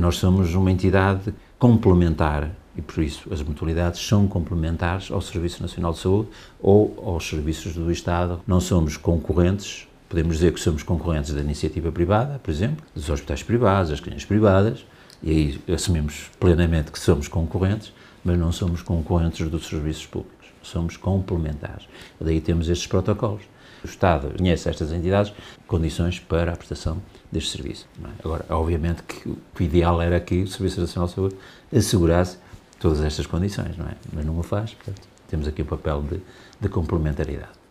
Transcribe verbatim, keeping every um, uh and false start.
nós somos uma entidade complementar e, por isso, as mutualidades são complementares ao Serviço Nacional de Saúde ou aos serviços do Estado. Não somos concorrentes, podemos dizer que somos concorrentes da iniciativa privada, por exemplo, dos hospitais privados, das clínicas privadas, e aí assumimos plenamente que somos concorrentes, mas não somos concorrentes dos serviços públicos, somos complementares. Daí temos estes protocolos. O Estado conhece estas entidades, condições para a prestação deste serviço. Não é? Agora, obviamente que o ideal era que o Serviço Nacional de Saúde assegurasse todas estas condições, não é? Mas não o faz, portanto, temos aqui o papel de, de complementaridade.